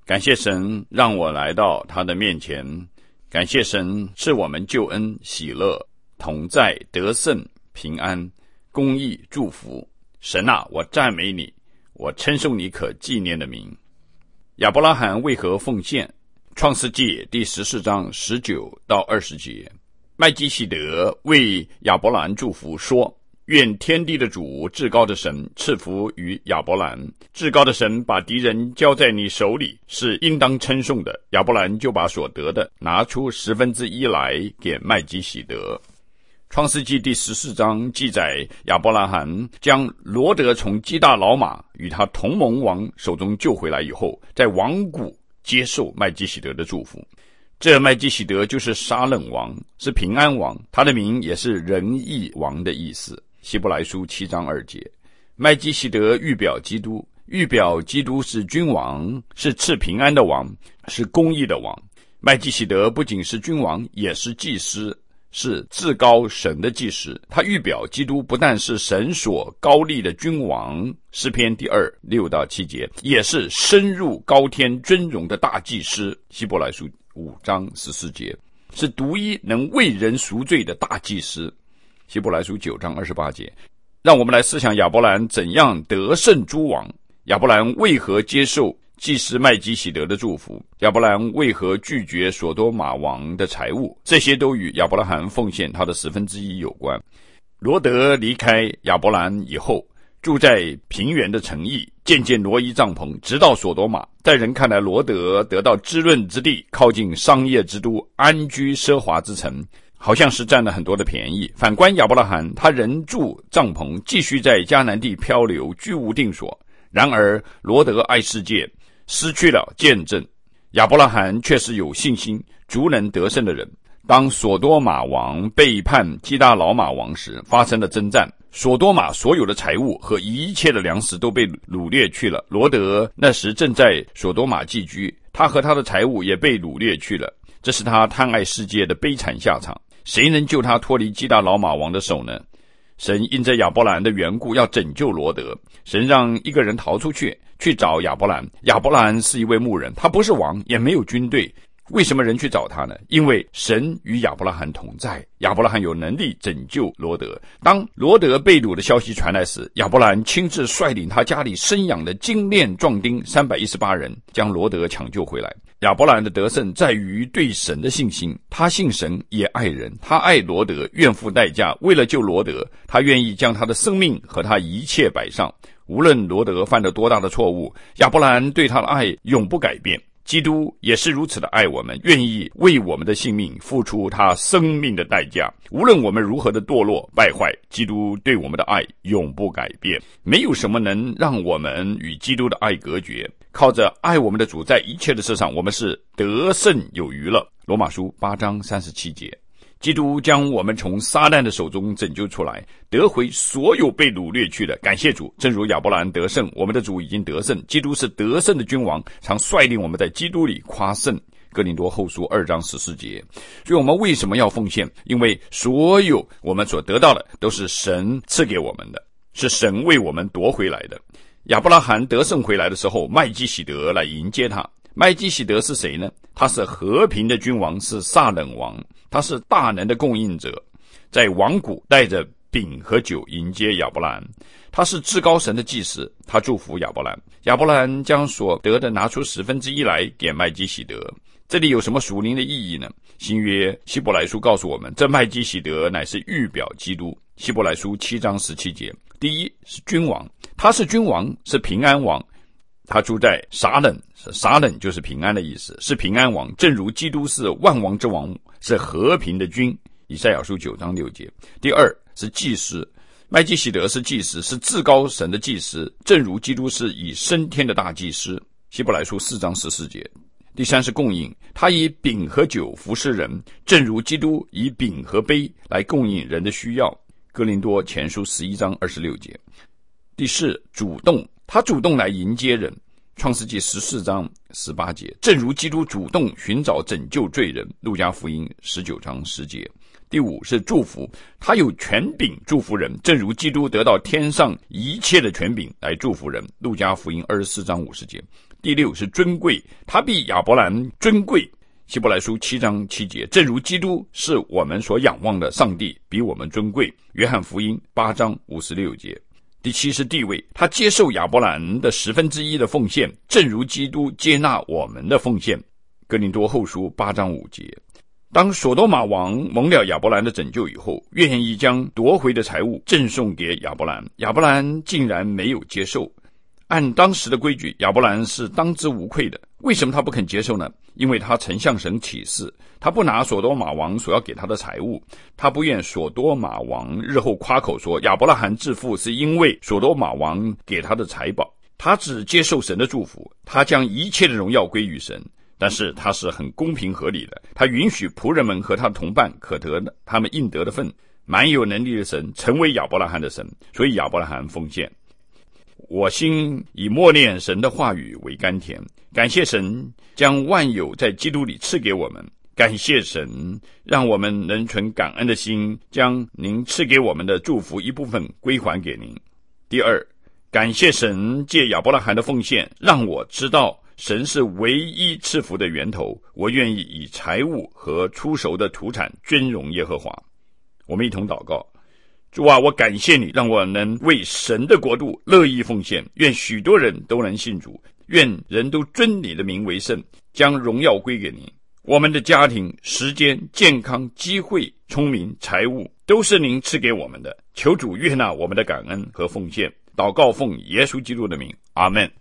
感谢神让我来到他的面前，感谢神赐我们救恩、喜乐、同在、得胜、平安、公义、祝福。神啊，我赞美你，我称颂你可纪念的名。亚伯拉罕为何奉献？创世纪第14章19到20节。麦基洗德为亚伯兰祝福说，愿天地的主，至高的神赐福于亚伯兰。至高的神把敌人交在你手里，是应当称颂的。亚伯兰就把所得的拿出1/10来给麦基洗德。创世纪第14章记载，亚伯拉罕将罗德从基大老马与他同盟王手中救回来以后，在王谷接受麦基洗德的祝福。这麦基洗德就是沙冷王，是平安王，他的名也是仁义王的意思。希伯来书7章2节。麦基洗德预表基督，预表基督是君王，是赐平安的王，是公义的王。麦基洗德不仅是君王，也是祭司，是至高神的祭司。他预表基督不但是神所高立的君王，诗篇第2:6到7节，也是深入高天尊荣的大祭司，希伯来书5章14节，是独一能为人赎罪的大祭司，希伯来书9章28节。让我们来思想亚伯兰怎样得胜诸王。亚伯兰为何接受祭司麦基洗德的祝福？亚伯兰为何拒绝所多玛王的财物？这些都与亚伯拉罕奉献他的1/10有关。罗德离开亚伯兰以后，住在平原的城邑，渐渐挪移帐篷，直到所多玛。在人看来，罗德得到滋润之地，靠近商业之都，安居奢华之城，好像是占了很多的便宜。反观亚伯拉罕，他仍住帐篷，继续在迦南地漂流，居无定所。然而罗德爱世界，失去了见证。亚伯拉罕却是有信心、足能得胜的人。当所多玛王背叛基大老马王时，发生了征战。所多玛所有的财物和一切的粮食都被掳掠去了。罗德那时正在所多玛寄居，他和他的财物也被掳掠去了。这是他贪爱世界的悲惨下场。谁能救他脱离基大老马王的手呢？神因着亚伯兰的缘故要拯救罗德，神让一个人逃出去找亚伯兰。亚伯兰是一位牧人，他不是王，也没有军队。为什么人去找他呢？因为神与亚伯拉罕同在，亚伯拉罕有能力拯救罗德。当罗德被掳的消息传来时，亚伯兰亲自率领他家里生养的精练壮丁318人，将罗德抢救回来。亚伯兰的得胜在于对神的信心，他信神也爱人，他爱罗德，愿付代价，为了救罗德，他愿意将他的生命和他一切摆上。无论罗德犯了多大的错误，亚伯兰对他的爱永不改变。基督也是如此的爱我们，愿意为我们的性命付出他生命的代价。无论我们如何的堕落败坏，基督对我们的爱永不改变。没有什么能让我们与基督的爱隔绝。靠着爱我们的主，在一切的事上我们是得胜有余了。罗马书8章37节。基督将我们从撒旦的手中拯救出来，得回所有被掳掠去的。感谢主，正如亚伯兰得胜，我们的主已经得胜。基督是得胜的君王，常率领我们在基督里夸胜。哥林多后书2章14节。所以我们为什么要奉献？因为所有我们所得到的都是神赐给我们的，是神为我们夺回来的。亚伯拉罕得胜回来的时候，麦基洗德来迎接他。麦基洗德是谁呢？他是和平的君王，是撒冷王，他是大能的供应者，在王谷带着饼和酒迎接亚伯兰。他是至高神的祭司，他祝福亚伯兰。亚伯兰将所得的拿出1/10来给麦基洗德。这里有什么属灵的意义呢？新约希伯来书告诉我们，这麦基洗德乃是预表基督。希伯来书7章17节。第一是君王，他是君王，是平安王，他住在撒冷，撒冷就是平安的意思，是平安王，正如基督是万王之王，是和平的君。以赛亚书9章6节。第二是祭司，麦基洗德是祭司，是至高神的祭司，正如基督是以升天的大祭司。希伯来书4章14节。第三是供应，他以饼和酒服侍人，正如基督以饼和杯来供应人的需要。哥林多前书11章26节。第四，主动，他主动来迎接人。创世纪14章18节。正如基督主动寻找拯救罪人。路加福音19章10节。第五是祝福，他有权柄祝福人，正如基督得到天上一切的权柄来祝福人。路加福音24章50节。 第6是尊贵，他比亚伯兰尊贵。希伯来书7章7节，正如基督是我们所仰望的上帝，比我们尊贵。约翰福音8章56节。第7是地位，他接受亚伯兰的1/10的奉献，正如基督接纳我们的奉献。哥林多后书8章5节。当所多玛王蒙了亚伯兰的拯救以后，愿意将夺回的财物赠送给亚伯兰，亚伯兰竟然没有接受。按当时的规矩，亚伯兰是当之无愧的。为什么他不肯接受呢？因为他曾向神起誓，他不拿所多玛王所要给他的财物，他不愿所多玛王日后夸口说亚伯拉罕致富是因为所多玛王给他的财宝。他只接受神的祝福，他将一切的荣耀归于神。但是他是很公平合理的，他允许仆人们和他的同伴可得他们应得的份。蛮有能力的神成为亚伯拉罕的神，所以亚伯拉罕奉献。我心以默念神的话语为甘甜，感谢神将万有在基督里赐给我们，感谢神让我们能存感恩的心，将您赐给我们的祝福一部分归还给您。第2，感谢神借亚伯拉罕的奉献，让我知道神是唯一赐福的源头，我愿意以财物和出熟的土产尊荣耶和华。我们一同祷告。主啊，我感谢你，让我能为神的国度乐意奉献，愿许多人都能信主，愿人都尊你的名为圣，将荣耀归给你。我们的家庭、时间、健康、机会、聪明、财物都是您赐给我们的，求主悦纳我们的感恩和奉献。祷告奉耶稣基督的名，阿们。